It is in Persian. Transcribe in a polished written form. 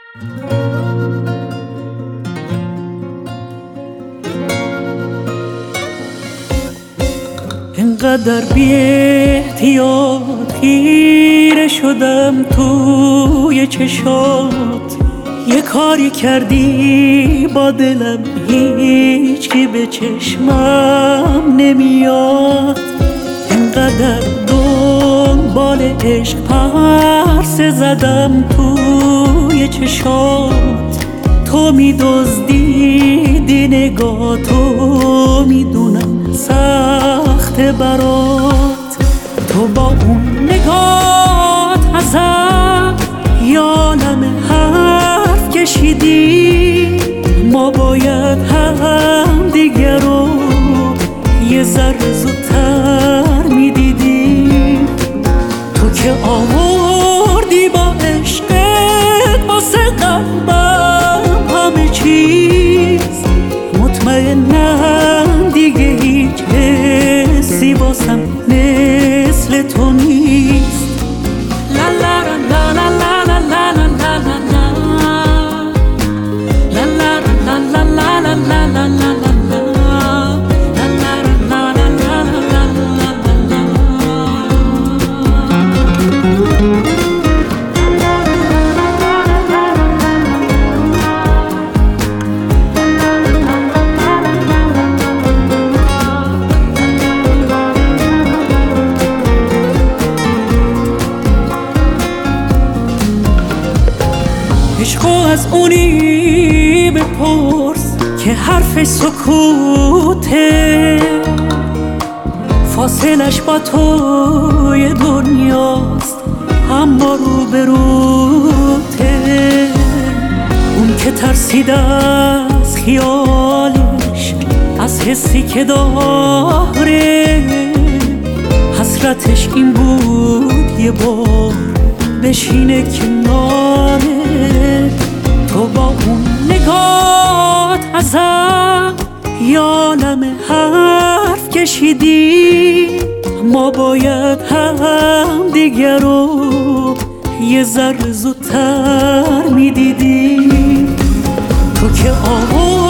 اینقدر بی احتیاط خیره شدم توی چشات، یه کاری کردی با دلم هیچکی به چشمم نمیاد. اینقدر دنبال عشق پرسه زدم توی چشات، تو می‌دزدیدی نگاهتو، میدونم سخته برات. تو با اون نگات ازم یالم حرف کشیدی، ما باید هم دیگه رو یه ذره زودتر میدیدیم. تو که آوردی با عشقت واسه قلبم همه چیز، مطمئنم دیگه هیچ حسی واسم مثل تو نیست. لا لا لا لا لا لا لا لا لا لا لا لا لا لا لا. عشقو از اونی بپرس که حرف سکوته، فاصلش با توی دنیاست اما رو به روته. اون که ترسید از خیالش، از حسی که داره، حسرتش این بود یه بار بشینه کناره. تو با اون نگات ازم یالم حرف کشیدی، ما باید هم دیگه رو یه ذره زودتر میدیدی. تو که